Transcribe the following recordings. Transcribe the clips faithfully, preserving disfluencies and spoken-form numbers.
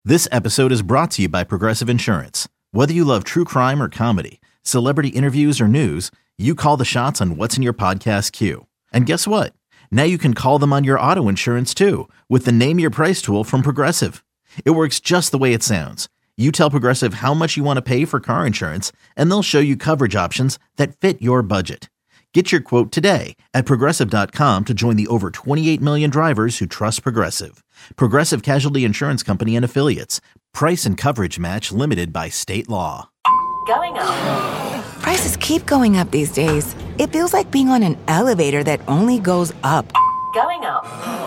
This episode is brought to you by Progressive Insurance. Whether you love true crime or comedy, celebrity interviews or news, you call the shots on what's in your podcast queue. And guess what? Now you can call them on your auto insurance too with the Name Your Price tool from Progressive. It works just the way it sounds. You tell Progressive how much you want to pay for car insurance, and they'll show you coverage options that fit your budget. Get your quote today at Progressive dot com to join the over twenty-eight million drivers who trust Progressive. Progressive Casualty Insurance Company and Affiliates. Price and coverage match limited by state law. Going up. Prices keep going up these days. It feels like being on an elevator that only goes up. Going up.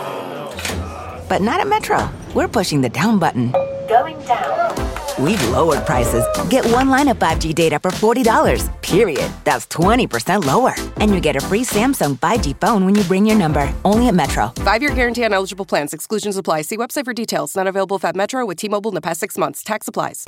But not at Metro. We're pushing the down button. Going down. We've lowered prices. Get one line of five G data for forty dollars, period. That's twenty percent lower. And you get a free Samsung five G phone when you bring your number. Only at Metro. Five-year guarantee on eligible plans. Exclusions apply. See website for details. Not available at Metro with T-Mobile in the past six months. Tax applies.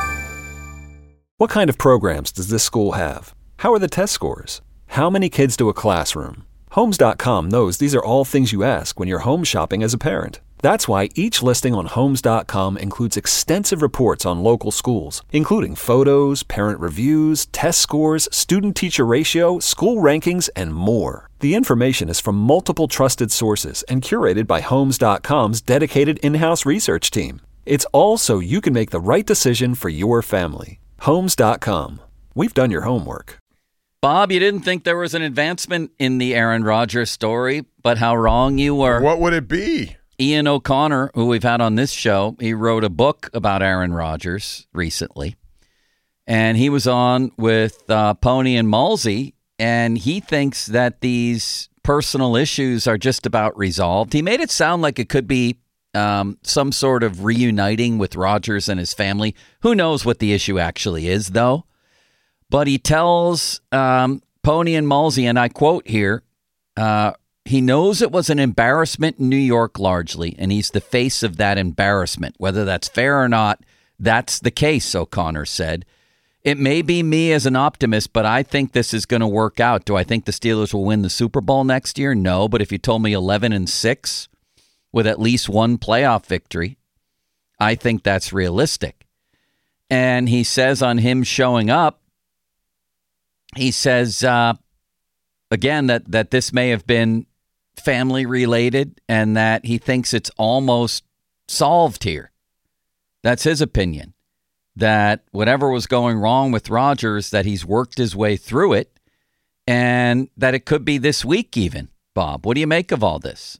What kind of programs does this school have? How are the test scores? How many kids do a classroom? Homes dot com knows these are all things you ask when you're home shopping as a parent. That's why each listing on Homes dot com includes extensive reports on local schools, including photos, parent reviews, test scores, student-teacher ratio, school rankings, and more. The information is from multiple trusted sources and curated by Homes dot com's dedicated in-house research team. It's all so you can make the right decision for your family. Homes dot com. We've done your homework. Bob, you didn't think there was an advancement in the Aaron Rodgers story, but how wrong you were. What would it be? Ian O'Connor, who we've had on this show, he wrote a book about Aaron Rodgers recently. And he was on with uh, Pony and Malsey, and he thinks that these personal issues are just about resolved. He made it sound like it could be um, some sort of reuniting with Rodgers and his family. Who knows what the issue actually is, though? But he tells um, Pony and Malsey, and I quote here, uh, he knows it was an embarrassment in New York largely, and he's the face of that embarrassment. Whether that's fair or not, that's the case, O'Connor said. It may be me as an optimist, but I think this is going to work out. Do I think the Steelers will win the Super Bowl next year? No, but if you told me eleven and six with at least one playoff victory, I think that's realistic. And he says on him showing up, he says, uh, again, that, that this may have been family related and that he thinks it's almost solved here. That's his opinion, that whatever was going wrong with Rodgers, that he's worked his way through it and that it could be this week even. Bob, what do you make of all this?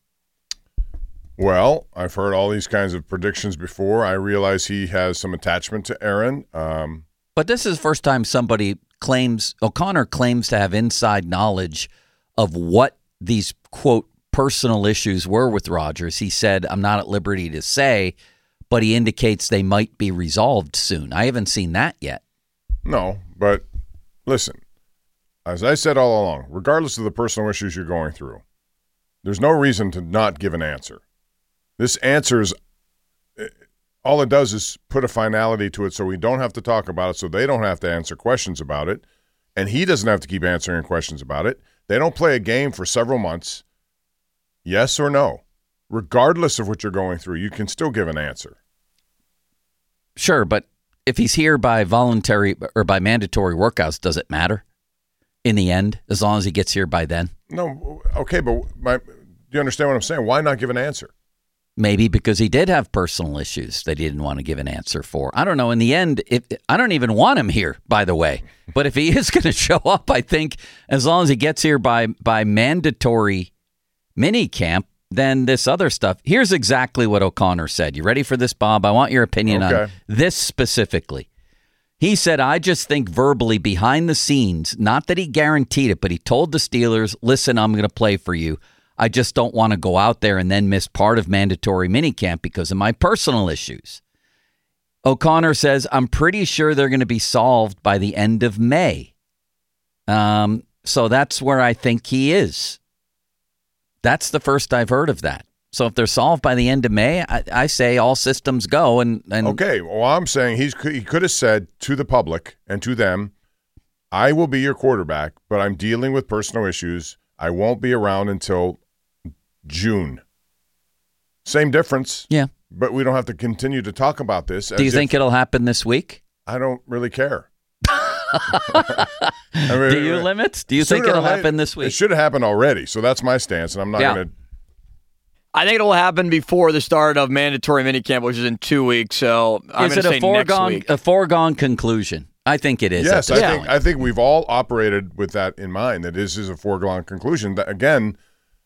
Well, I've heard all these kinds of predictions before. I realize he has some attachment to Aaron. Um, but this is the first time somebody claims, O'Connor claims to have inside knowledge of what these, quote, personal issues were with Rodgers. He said, I'm not at liberty to say, but he indicates they might be resolved soon. I haven't seen that yet. No, but listen, as I said all along, regardless of the personal issues you're going through, there's no reason to not give an answer. This answer's, all it does is put a finality to it so we don't have to talk about it, so they don't have to answer questions about it, and he doesn't have to keep answering questions about it. They don't play a game for several months, yes or no. Regardless of what you're going through, you can still give an answer. Sure, but if he's here by voluntary or by mandatory workouts, does it matter in the end, as long as he gets here by then? No, okay, but my, do you understand what I'm saying? Why not give an answer? Maybe because he did have personal issues that he didn't want to give an answer for. I don't know. In the end, if I don't even want him here, by the way. But if he is going to show up, I think as long as he gets here by by mandatory mini camp, then this other stuff. Here's exactly what O'Connor said. You ready for this, Bob? I want your opinion okay. on this specifically. He said, I just think verbally behind the scenes, not that he guaranteed it, but he told the Steelers, listen, I'm going to play for you. I just don't want to go out there and then miss part of mandatory minicamp because of my personal issues. O'Connor says, I'm pretty sure they're going to be solved by the end of May. Um, so that's where I think he is. That's the first I've heard of that. So if they're solved by the end of May, I, I say all systems go. And, and okay, well, I'm saying he's he could have said to the public and to them, I will be your quarterback, but I'm dealing with personal issues. I won't be around until June. Same difference. Yeah. but we don't have to continue to talk about this. Do you think it'll happen this week? I don't really care. I mean, Do you limits? Do you think it'll happen this week? It should have happened already. So that's my stance, and I'm not Yeah. going to. I think it'll happen before the start of mandatory minicamp, which is in two weeks. So I'm Is going it to say a foregone next week. a foregone conclusion? I think it is. Yes, at I this think point. I think we've all operated with that in mind. That this is a foregone conclusion. That, again,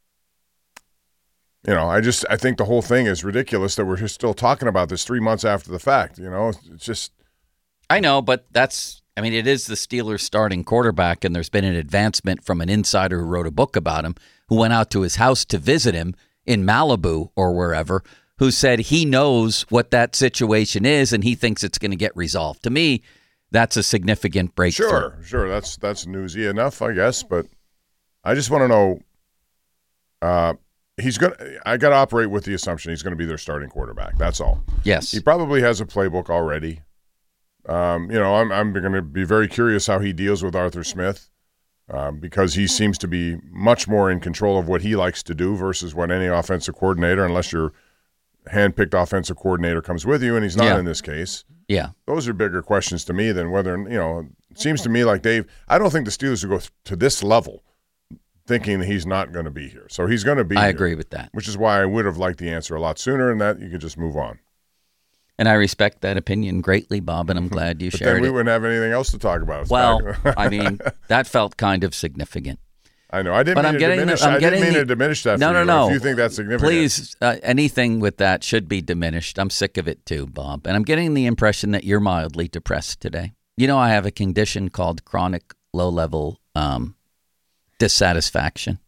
you know, I just I think the whole thing is ridiculous that we're still talking about this three months after the fact. You know, it's just. I know, but that's. I mean, it is the Steelers' starting quarterback, and there's been an advancement from an insider who wrote a book about him, who went out to his house to visit him in Malibu or wherever, who said he knows what that situation is and he thinks it's going to get resolved. To me, that's a significant breakthrough. Sure, sure. That's that's newsy enough, I guess. But I just want to know. Uh, he's gonna. I got to operate with the assumption he's going to be their starting quarterback. That's all. Yes. He probably has a playbook already. Um, you know, I'm I'm going to be very curious how he deals with Arthur Smith, um, because he seems to be much more in control of what he likes to do versus what any offensive coordinator, unless your hand-picked offensive coordinator comes with you, and he's not Yeah. in this case. Yeah. Those are bigger questions to me than whether, you know, it seems to me like Dave, I don't think the Steelers will go th- to this level thinking that he's not going to be here. So he's going to be I here, agree with that. which is why I would have liked the answer a lot sooner, and that you could just move on. And I respect that opinion greatly, Bob, and I'm glad you But shared then we it. wouldn't have anything else to talk about. It's Well, back- I mean, that felt kind of significant. I know. I didn't But mean I'm to getting diminish. the- I'm I didn't getting mean the- to diminish that. No, for no, you. no. If you think that's significant, Please, uh, anything with that should be diminished. I'm sick of it too, Bob. And I'm getting the impression that you're mildly depressed today. You know, I have a condition called chronic low-level um, dissatisfaction.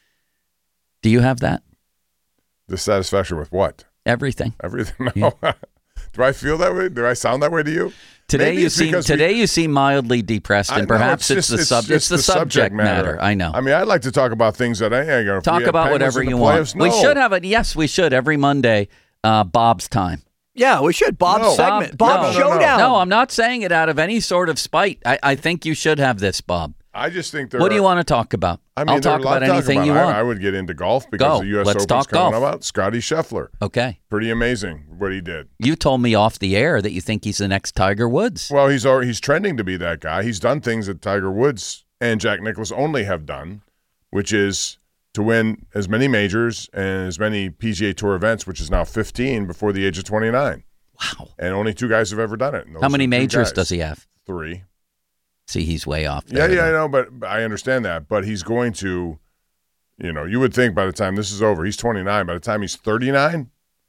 Do you have that? dissatisfaction with what? Everything. Everything. No. Do I feel that way? Do I sound that way to you? Today Maybe you it's seem because we- today you seem mildly depressed, I- and no, perhaps it's, just- the sub it's, the, subject, matter. I know. I mean, I'd like to talk about things that I ain't going to Talk about whatever you want. No. We should have it. Yes, we should every Monday. Uh, Bob's time. Yeah, we should. Bob's No. segment. Bob- Bob's no, no, no. showdown. No, I'm not saying it out of any sort of spite. I, I think you should have this, Bob. I just think there What do you are- want to talk about? I mean, I'll there are talk a lot about to talk anything about. you I- want. I would get into golf because Go. the U S Let's Open's talk coming golf. about. Scotty Scheffler. Okay. Pretty amazing what he did. You told me off the air that you think he's the next Tiger Woods. Well, he's already, he's trending to be that guy. He's done things that Tiger Woods and Jack Nicklaus only have done, which is to win as many majors and as many P G A Tour events, which is now fifteen before the age of twenty-nine. Wow. And only two guys have ever done it. and those How many are two majors guys. does he have? Three. See, he's way off Yeah, there. yeah, I though. know, but but I understand that. But he's going to, you know, you would think by the time this is over, he's twenty-nine. By the time he's thirty-nine,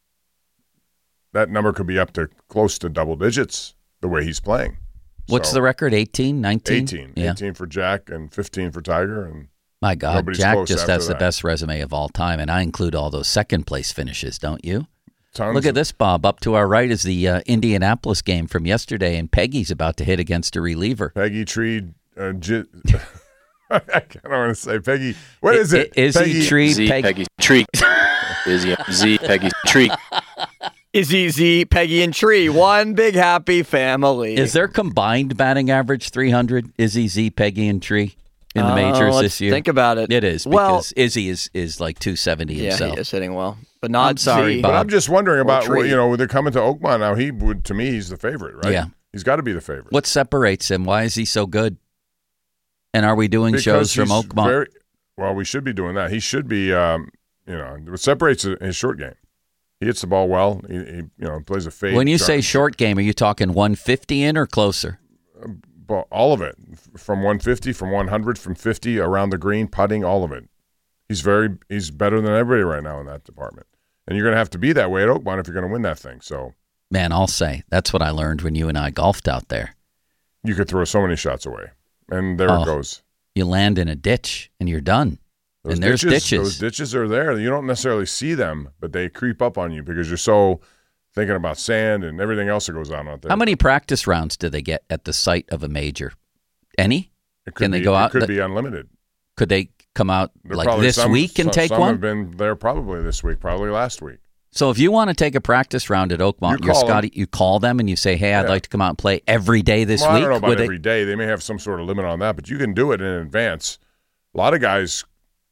that number could be up to close to double digits the way he's playing. What's So, the record? eighteen, nineteen? eighteen. Yeah. eighteen for Jack and fifteen for Tiger. And My God, Nobody's Jack close just after has the that. best resume of all time, and I include all those second place finishes, don't you? tons Look at of- this, Bob. Up to our right is the uh, Indianapolis game from yesterday, and Peggy's about to hit against a reliever. Peggy Tree. Uh, J- I don't want to say Peggy. What is it? I- Izzy Peggy, Tree, Z Peg- Peggy Tree. Izzy Z Peggy Tree. Izzy, Z, Peggy, and Tree. One big happy family. Is their combined batting average three hundred? Izzy, Z, Peggy, and Tree in the Uh, majors let's this year? Think about it. It is, Well, because Izzy is, is like two seventy yeah, himself. he is hitting well, but not I'm sorry, Z. Bob. But I'm just wondering about Tree. what, you know, they're coming to Oakmont now. He would, to me, he's the favorite, right? Yeah. He's got to be the favorite. What separates him? Why is he so good? And are we doing Because shows from he's Oakmont? very- well, we should be doing that. He should be, um, you know, what separates his short game. He hits the ball well. He, he you know, plays a fade. When you say drive. short game, are you talking one fifty in or closer? Well, all of it, F- from one fifty, from one hundred, from fifty, around the green, putting, all of it. He's very, he's better than everybody right now in that department. And you're going to have to be that way at Oakmont if you're going to win that thing. So Man, I'll say that's what I learned when you and I golfed out there. you could throw so many shots away, and there Oh. it goes. You land in a ditch and you're done. Those and there's ditches, ditches. Those ditches are there. You don't necessarily see them, but they creep up on you because you're so thinking about sand and everything else that goes on out there. How many practice rounds do they get at the site of a major? Any? It could Can they be, go it out? could the- be unlimited. Could they come out There like probably this some- week and some, take some one? have been there probably this week, probably last week. So if you want to take a practice round at Oakmont, You you're call Scotty. You call them and you say, "Hey, I'd Yeah. like to come out and play every day this well, week." I don't know about Would they- every day. They may have some sort of limit on that, but you can do it in advance. A lot of guys,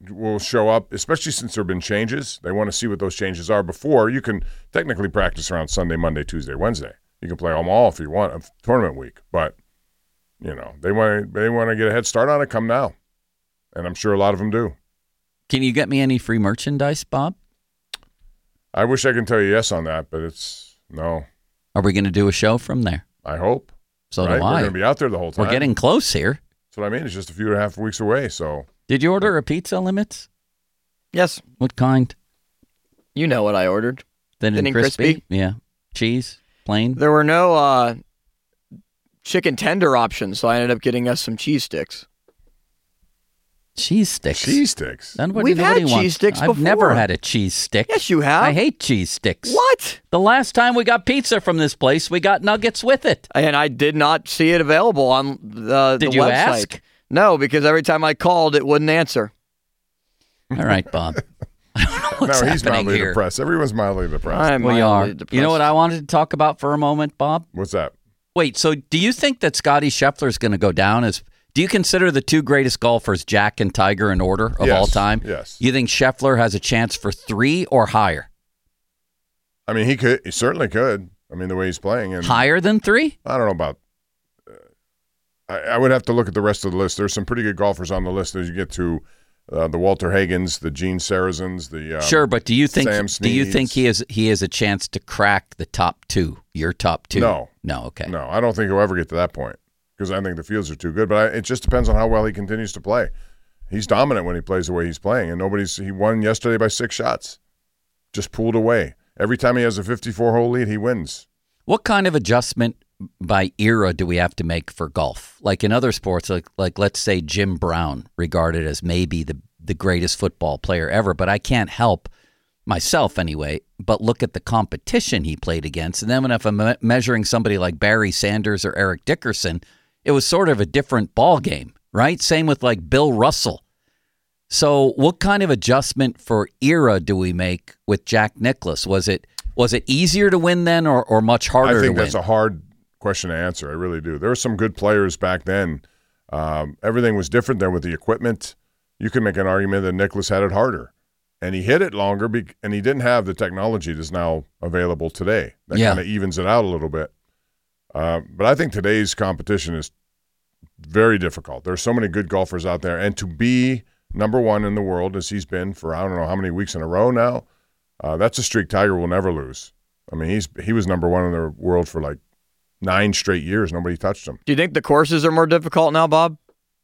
will show up, especially since there have been changes. They want to see what those changes are before. You can technically practice around Sunday, Monday, Tuesday, Wednesday. You can play them all if you want, a tournament week. But, you know, they want they want to get a head start on it, come now. And I'm sure a lot of them do. Can you get me any free merchandise, Bob? I wish I could tell you yes on that, but it's no. Are we going to do a show from there? I hope. So right? do I. We're going to be out there the whole time. We're getting close here. That's what I mean. It's just a few and a half weeks away. So, did you order a pizza, Limits? Yes. What kind? You know what I ordered. Thin and crispy? crispy? Yeah. Cheese? Plain? There were no uh, chicken tender options, so I ended up getting us some cheese sticks. Cheese sticks? Cheese sticks? Nobody, We've had cheese wants. sticks I've before. never had a cheese stick. Yes, you have. I hate cheese sticks. What? The last time we got pizza from this place, we got nuggets with it. And I did not see it available on the, did the you website. ask? No, because every time I called, it wouldn't answer. All right, Bob. I don't know what's no, he's happening mildly here. depressed. Everyone's mildly depressed. I'm we mildly are. depressed. You know what I wanted to talk about for a moment, Bob? What's that? Wait, so do you think that Scotty Scheffler is going to go down as... Do you consider the two greatest golfers, Jack and Tiger, in order of yes, all time? Yes. You think Scheffler has a chance for three or higher? I mean, he could. He certainly could. I mean, the way he's playing. And higher than three? I don't know about... Uh, I, I would have to look at the rest of the list. There's some pretty good golfers on the list as you get to uh, the Walter Hagens, the Gene Sarazen's, the um, Sure, but do you think Sam do you Sneads. think he has he has a chance to crack the top two? Your top two? No. No, okay. No, I don't think he'll ever get to that point because I think the fields are too good. But I, it just depends on how well he continues to play. He's dominant when he plays the way he's playing, and nobody's. He won yesterday by six shots, just pulled away. Every time he has a fifty-four hole lead, he wins. What kind of adjustment by era do we have to make for golf? Like in other sports, like like let's say Jim Brown, regarded as maybe the the greatest football player ever, but I can't help myself anyway, but look at the competition he played against. And then when if I'm me- measuring somebody like Barry Sanders or Eric Dickerson, it was sort of a different ball game, right? Same with like Bill Russell. So what kind of adjustment for era do we make with Jack Nicklaus? Was it was it easier to win then or, or much harder to win? I think that's a hard question to answer. I really do. There were some good players back then. Um, everything was different then with the equipment. You can make an argument that Nicklaus had it harder. And he hit it longer, be- and he didn't have the technology that's now available today. That Yeah. kind of evens it out a little bit. Uh, but I think today's competition is very difficult. There's so many good golfers out there. And to be number one in the world, as he's been for I don't know how many weeks in a row now, uh, that's a streak Tiger will never lose. I mean, he's he was number one in the world for like nine straight years. Nobody touched him. Do you think the courses are more difficult now, Bob?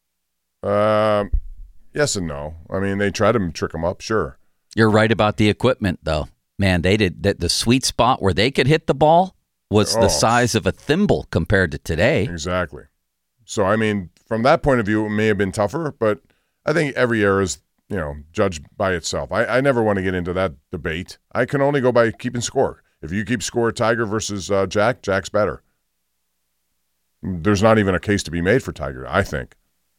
Uh, yes and no. I mean, they try to trick him up, sure. You're right about the equipment, though. Man, they did that. The sweet spot where they could hit the ball was Oh. the size of a thimble compared to today. Exactly. So, I mean, from that point of view, it may have been tougher, but I think every era is, you know, judged by itself. I, I never want to get into that debate. I can only go by keeping score. If you keep score, Tiger versus uh, Jack, Jack's better. There's not even a case to be made for Tiger, I think.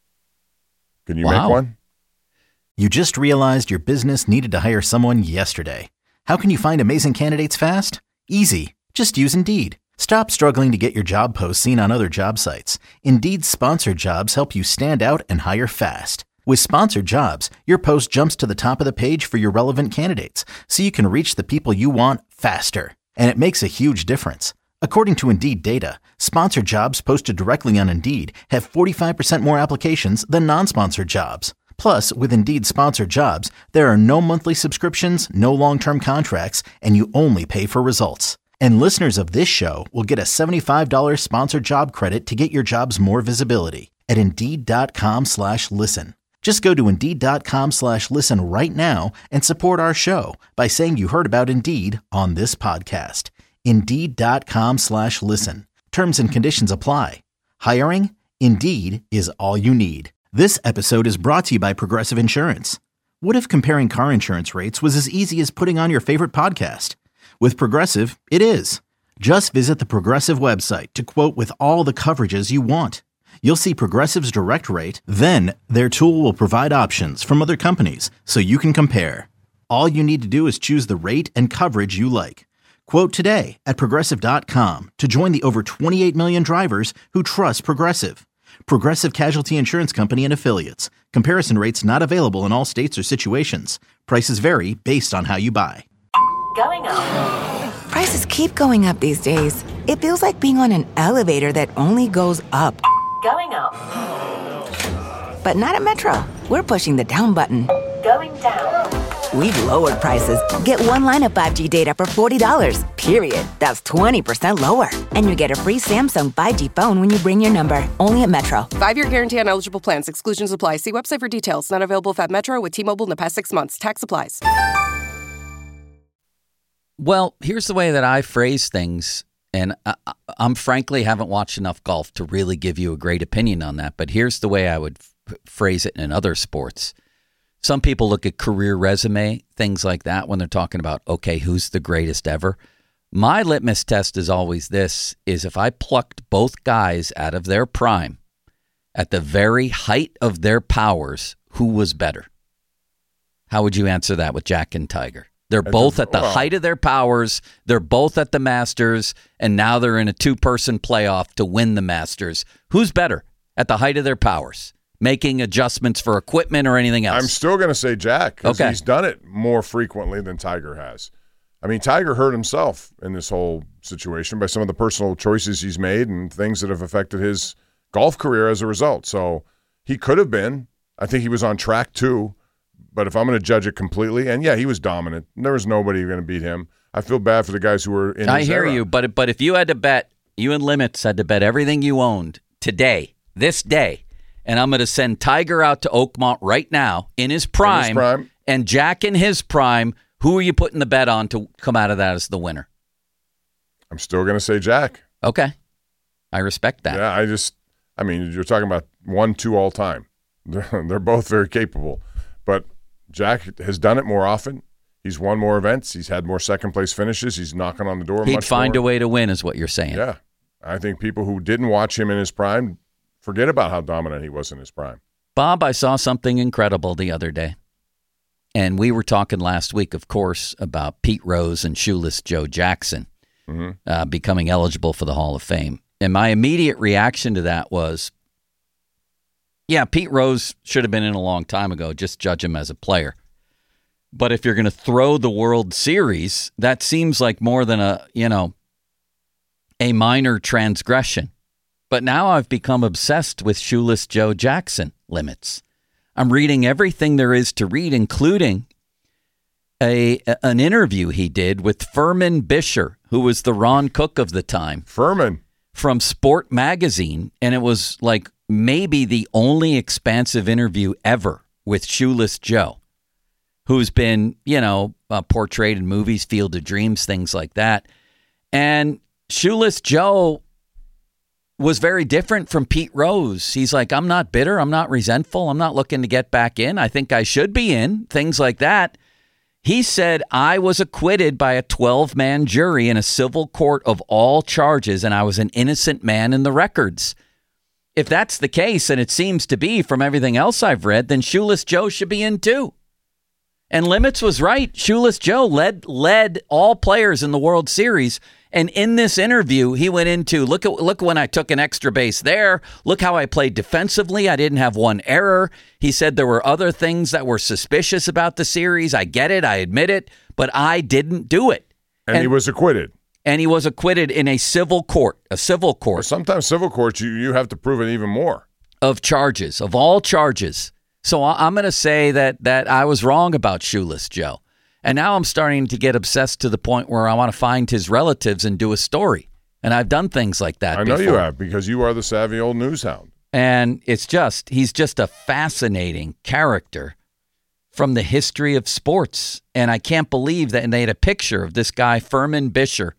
Can you Wow. make one? You just realized your business needed to hire someone yesterday. How can you find amazing candidates fast? Easy. Just use Indeed. Stop struggling to get your job posts seen on other job sites. Indeed's sponsored jobs help you stand out and hire fast. With sponsored jobs, your post jumps to the top of the page for your relevant candidates, so you can reach the people you want faster. And it makes a huge difference. According to Indeed data, sponsored jobs posted directly on Indeed have forty-five percent more applications than non-sponsored jobs. Plus, with Indeed sponsored jobs, there are no monthly subscriptions, no long-term contracts, and you only pay for results. And listeners of this show will get a seventy-five dollars sponsored job credit to get your jobs more visibility at Indeed.com slash listen. Just go to Indeed.com slash listen right now and support our show by saying you heard about Indeed on this podcast. Indeed.com slash listen. Terms and conditions apply. Hiring? Indeed is all you need. This episode is brought to you by Progressive Insurance. What if comparing car insurance rates was as easy as putting on your favorite podcast? With Progressive, it is. Just visit the Progressive website to quote with all the coverages you want. You'll see Progressive's direct rate, then their tool will provide options from other companies so you can compare. All you need to do is choose the rate and coverage you like. Quote today at Progressive dot com to join the over twenty-eight million drivers who trust Progressive. Progressive Casualty Insurance Company and Affiliates. Comparison rates not available in all states or situations. Prices vary based on how you buy. Going up. Prices keep going up these days. It feels like being on an elevator that only goes up. Going up. But not at Metro. We're pushing the down button. Going down. We've lowered prices. Get one line of five G data for forty dollars, period. That's twenty percent lower. And you get a free Samsung five G phone when you bring your number. Only at Metro. Five-year guarantee on eligible plans. Exclusions apply. See website for details. Not available if at Metro with T-Mobile in the past six months. Tax applies. Well, here's the way that I phrase things, and I, I'm frankly haven't watched enough golf to really give you a great opinion on that, but here's the way I would f- phrase it in other sports. Some people look at career resume, things like that, when they're talking about, okay, who's the greatest ever? My litmus test is always this, is if I plucked both guys out of their prime at the very height of their powers, who was better? How would you answer that with Jack and Tiger? They're At both the- at the well- height of their powers. They're both at the Masters, and now they're in a two-person playoff to win the Masters. Who's better at the height of their powers? Making adjustments for equipment or anything else? I'm still going to say Jack because Okay. he's done it more frequently than Tiger has. I mean, Tiger hurt himself in this whole situation by some of the personal choices he's made and things that have affected his golf career as a result. So he could have been. I think he was on track too. But if I'm going to judge it completely, and yeah, he was dominant. There was nobody going to beat him. I feel bad for the guys who were in I his hear era. you, but but if you had to bet, you and Limits had to bet everything you owned today, this day, and I'm going to send Tiger out to Oakmont right now in his prime, prime. and Jack in his prime, who are you putting the bet on to come out of that as the winner? I'm still going to say Jack. Okay. I respect that. Yeah, I just, I mean, you're talking about one, two all time. They're, they're both very capable. But Jack has done it more often. He's won more events. He's had more second place finishes. He's knocking on the door He'd much find more. a way to win is what you're saying. Yeah. I think people who didn't watch him in his prime forget about how dominant he was in his prime. Bob, I saw something incredible the other day. And we were talking last week, of course, about Pete Rose and Shoeless Joe Jackson Mm-hmm. uh, becoming eligible for the Hall of Fame. And my immediate reaction to that was, yeah, Pete Rose should have been in a long time ago. Just judge him as a player. But if you're going to throw the World Series, that seems like more than a, you know, a minor transgression. But now I've become obsessed with Shoeless Joe Jackson limits. I'm reading everything there is to read, including a an interview he did with Furman Bisher, who was the Ron Cook of the time. Furman. From Sport Magazine. And it was like maybe the only expansive interview ever with Shoeless Joe, who's been, you know, uh, portrayed in movies, Field of Dreams, things like that. And Shoeless Joe was very different from Pete Rose. He's like, I'm not bitter. I'm not resentful. I'm not looking to get back in. I think I should be in, things like that. He said, I was acquitted by a twelve-man jury in a civil court of all charges, and I was an innocent man in the records. If that's the case, and it seems to be from everything else I've read, then Shoeless Joe should be in too. And Limits was right. Shoeless Joe led led all players in the World Series. And in this interview, he went into, look at look when I took an extra base there. Look how I played defensively. I didn't have one error. He said there were other things that were suspicious about the series. I get it. I admit it. But I didn't do it. And, and he was acquitted. And he was acquitted in a civil court, a civil court. Or sometimes civil courts, you, you have to prove it even more. Of charges, of all charges. So I'm going to say that that I was wrong about Shoeless Joe. And now I'm starting to get obsessed to the point where I want to find his relatives and do a story. And I've done things like that I know before. you have, because you are the savvy old news hound. And it's just, he's just a fascinating character from the history of sports. And I can't believe that, and they had a picture of this guy, Furman Bisher,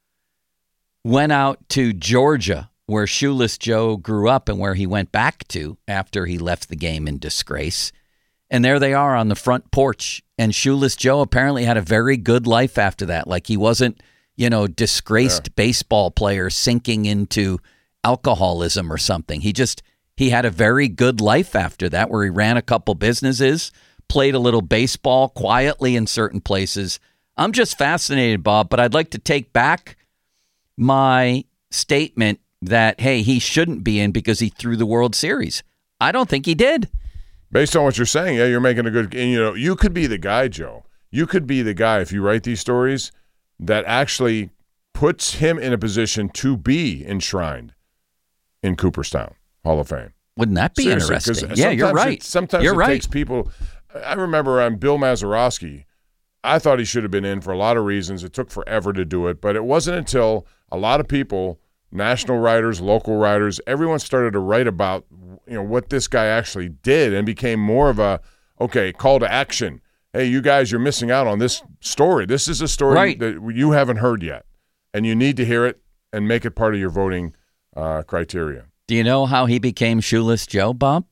went out to Georgia, where Shoeless Joe grew up and where he went back to after he left the game in disgrace. And there they are on the front porch. And Shoeless Joe apparently had a very good life after that. Like he wasn't, you know, disgraced yeah. baseball player sinking into alcoholism or something. He just, he had a very good life after that, where he ran a couple businesses, played a little baseball quietly in certain places. I'm just fascinated, Bob, but I'd like to take back my statement that, hey, he shouldn't be in because he threw the World Series. I don't think he did. Based on what you're saying, yeah, you're making a good, and, you know, you could be the guy, Joe. You could be the guy, if you write these stories, that actually puts him in a position to be enshrined in Cooperstown Hall of Fame. Wouldn't that be Seriously, interesting? Yeah, you're right. It, sometimes you're it right. takes people. I remember um, Bill Mazeroski. I thought he should have been in for a lot of reasons. It took forever to do it, but it wasn't until a lot of people, national writers, local writers, everyone started to write about, you know, what this guy actually did and became more of a, okay, call to action. Hey, you guys, you're missing out on this story. This is a story right. that you haven't heard yet, and you need to hear it and make it part of your voting uh, criteria. Do you know how he became Shoeless Joe, Bob?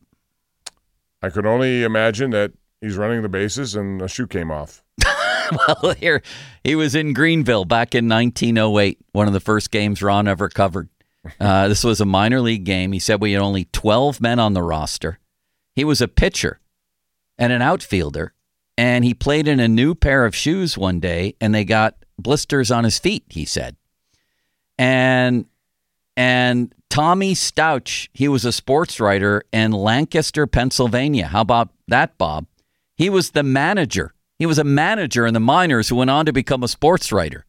I could only imagine that he's running the bases and a shoe came off. Well, here, he was in Greenville back in nineteen oh eight, one of the first games Ron ever covered. Uh, this was a minor league game. He said we had only twelve men on the roster. He was a pitcher and an outfielder, and he played in a new pair of shoes one day, and they got blisters on his feet, he said. And and Tommy Stouch, he was a sports writer in Lancaster, Pennsylvania. How about that, Bob? He was the manager. He was a manager in the minors who went on to become a sports writer.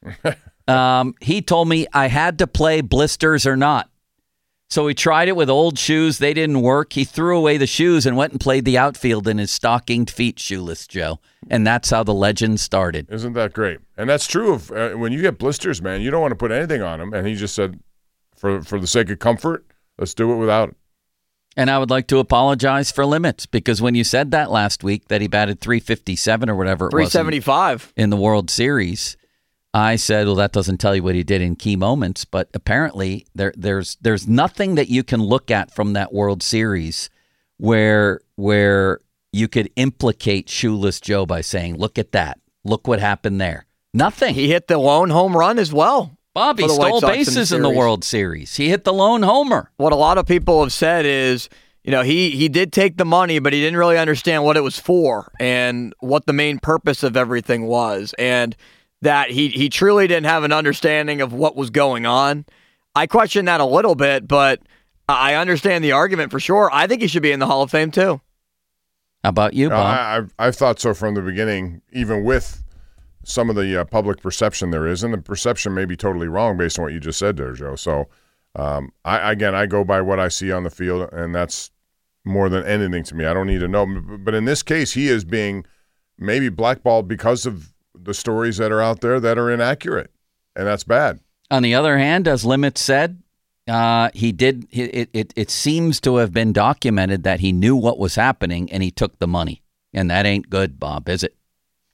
um, he told me I had to play blisters or not. So he tried it with old shoes. They didn't work. He threw away the shoes and went and played the outfield in his stockinged feet, Shoeless Joe. And that's how the legend started. Isn't that great? And that's true of uh, when you get blisters, man, you don't want to put anything on them. And he just said, for for the sake of comfort, let's do it without it. And I would like to apologize for limits, because when you said that last week that he batted three fifty-seven or whatever it was three seventy-five in, in the World Series, I said, well, that doesn't tell you what he did in key moments. But apparently there there's there's nothing that you can look at from that World Series where where you could implicate Shoeless Joe by saying, look at that. Look what happened there. Nothing. He hit the lone home run as well. Bob, he stole bases in the, in the World Series. He hit the lone homer. What a lot of people have said is, you know, he, he did take the money, but he didn't really understand what it was for and what the main purpose of everything was, and that he, he truly didn't have an understanding of what was going on. I question that a little bit, but I understand the argument for sure. I think he should be in the Hall of Fame too. How about you, Bob? Uh, I, I've, I've thought so from the beginning, even with some of the uh, public perception there is, and the perception may be totally wrong based on what you just said there, Joe. So, um, I again, I go by what I see on the field, and that's more than anything to me. I don't need to know. But in this case, he is being maybe blackballed because of the stories that are out there that are inaccurate, and that's bad. On the other hand, as Limit said, uh, he did. It, it it seems to have been documented that he knew what was happening and he took the money, and that ain't good, Bob, is it?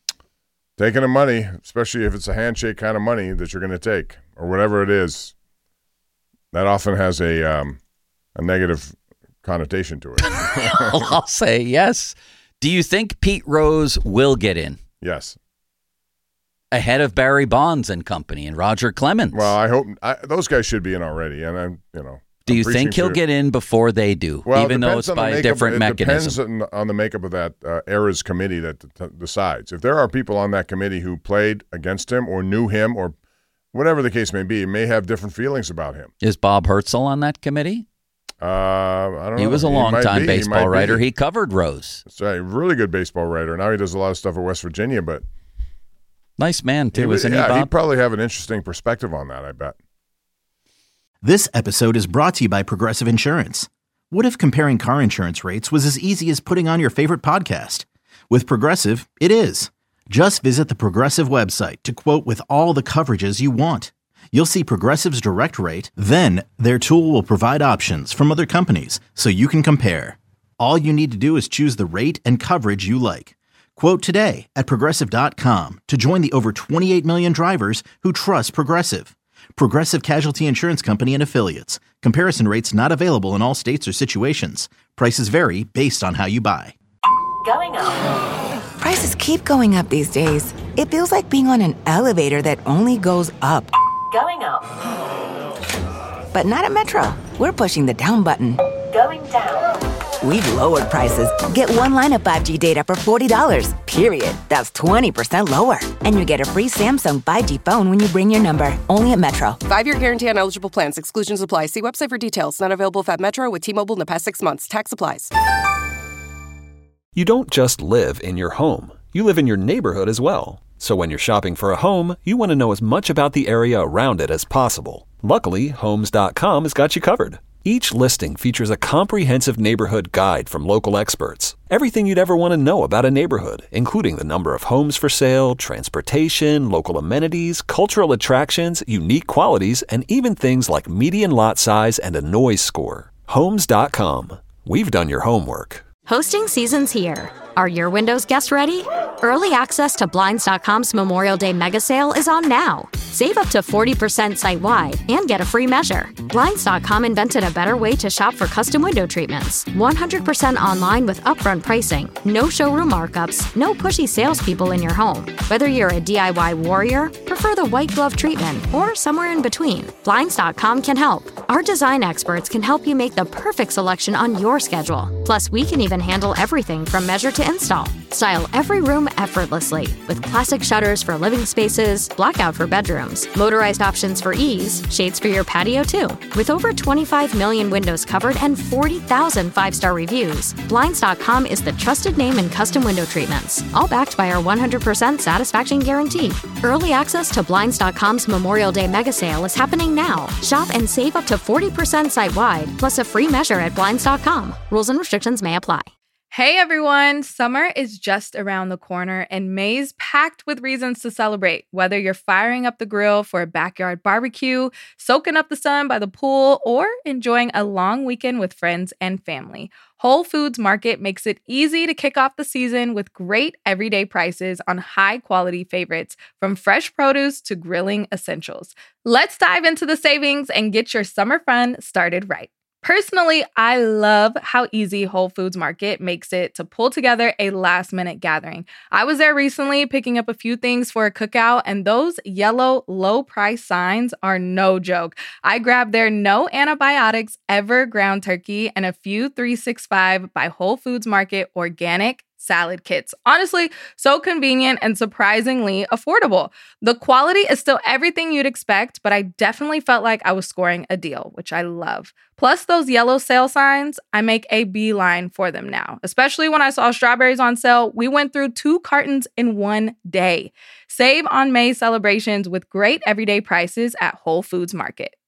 Taking the money, especially if it's a handshake kind of money that you're going to take, or whatever it is, that often has a um, a negative connotation to it. I'll say yes. Do you think Pete Rose will get in? Yes. Ahead of Barry Bonds and company and Roger Clemens. Well, I hope I, those guys should be in already, and I'm, you know. Do you think he'll get in before they do, well, even though it's by a different it mechanism? It depends on the makeup of that uh, era's committee that t- decides. If there are people on that committee who played against him or knew him or whatever the case may be, may have different feelings about him. Is Bob Herzl on that committee? Uh, I don't know. He was a long-time baseball he writer. Be. He covered Rose. That's right. Really good baseball writer. Now he does a lot of stuff at West Virginia, but nice man, too, he was, isn't yeah, he, Bob? He'd probably have an interesting perspective on that, I bet. This episode is brought to you by Progressive Insurance. What if comparing car insurance rates was as easy as putting on your favorite podcast? With Progressive, it is. Just visit the Progressive website to quote with all the coverages you want. You'll see Progressive's direct rate, then their tool will provide options from other companies so you can compare. All you need to do is choose the rate and coverage you like. Quote today at Progressive dot com to join the over twenty-eight million drivers who trust Progressive. Progressive Casualty Insurance Company and Affiliates. Comparison rates not available in all states or situations. Prices vary based on how you buy. Going up. Prices keep going up these days. It feels like being on an elevator that only goes up. Going up. But not at Metro. We're pushing the down button. Going down. We've lowered prices. Get one line of five G data for forty dollars, period. That's twenty percent lower. And you get a free Samsung five G phone when you bring your number. Only at Metro. Five-year guarantee on eligible plans. Exclusions apply. See website for details. Not available at Metro with T-Mobile in the past six months. Tax applies. You don't just live in your home. You live in your neighborhood as well. So when you're shopping for a home, you want to know as much about the area around it as possible. Luckily, Homes dot com has got you covered. Each listing features a comprehensive neighborhood guide from local experts. Everything you'd ever want to know about a neighborhood, including the number of homes for sale, transportation, local amenities, cultural attractions, unique qualities, and even things like median lot size and a noise score. Homes dot com. We've done your homework. Hosting season's here. Are your windows guests ready? Early access to Blinds dot com's Memorial Day mega sale is on now. Save up to forty percent site-wide and get a free measure. Blinds dot com invented a better way to shop for custom window treatments. one hundred percent online with upfront pricing, no showroom markups, no pushy salespeople in your home. Whether you're a D I Y warrior, prefer the white glove treatment, or somewhere in between, Blinds dot com can help. Our design experts can help you make the perfect selection on your schedule. Plus, we can even handle everything from measure to install. Style every room effortlessly with classic shutters for living spaces, blackout for bedrooms, motorized options for ease, shades for your patio too. With over twenty-five million windows covered and forty thousand five-star reviews, Blinds dot com is the trusted name in custom window treatments, all backed by our one hundred percent satisfaction guarantee. Early access to Blinds dot com's Memorial Day mega sale is happening now. Shop and save up to forty percent site-wide, plus a free measure at Blinds dot com. Rules and restrictions may apply. Hey everyone, summer is just around the corner and May's packed with reasons to celebrate. Whether you're firing up the grill for a backyard barbecue, soaking up the sun by the pool, or enjoying a long weekend with friends and family, Whole Foods Market makes it easy to kick off the season with great everyday prices on high-quality favorites, from fresh produce to grilling essentials. Let's dive into the savings and get your summer fun started right. Personally, I love how easy Whole Foods Market makes it to pull together a last-minute gathering. I was there recently picking up a few things for a cookout, and those yellow low-price signs are no joke. I grabbed their no antibiotics ever ground turkey and a few three sixty-five by Whole Foods Market organic salad kits. Honestly, so convenient and surprisingly affordable. The quality is still everything you'd expect, but I definitely felt like I was scoring a deal, which I love. Plus those yellow sale signs, I make a beeline for them now. Especially when I saw strawberries on sale, we went through two cartons in one day. Save on May celebrations with great everyday prices at Whole Foods Market.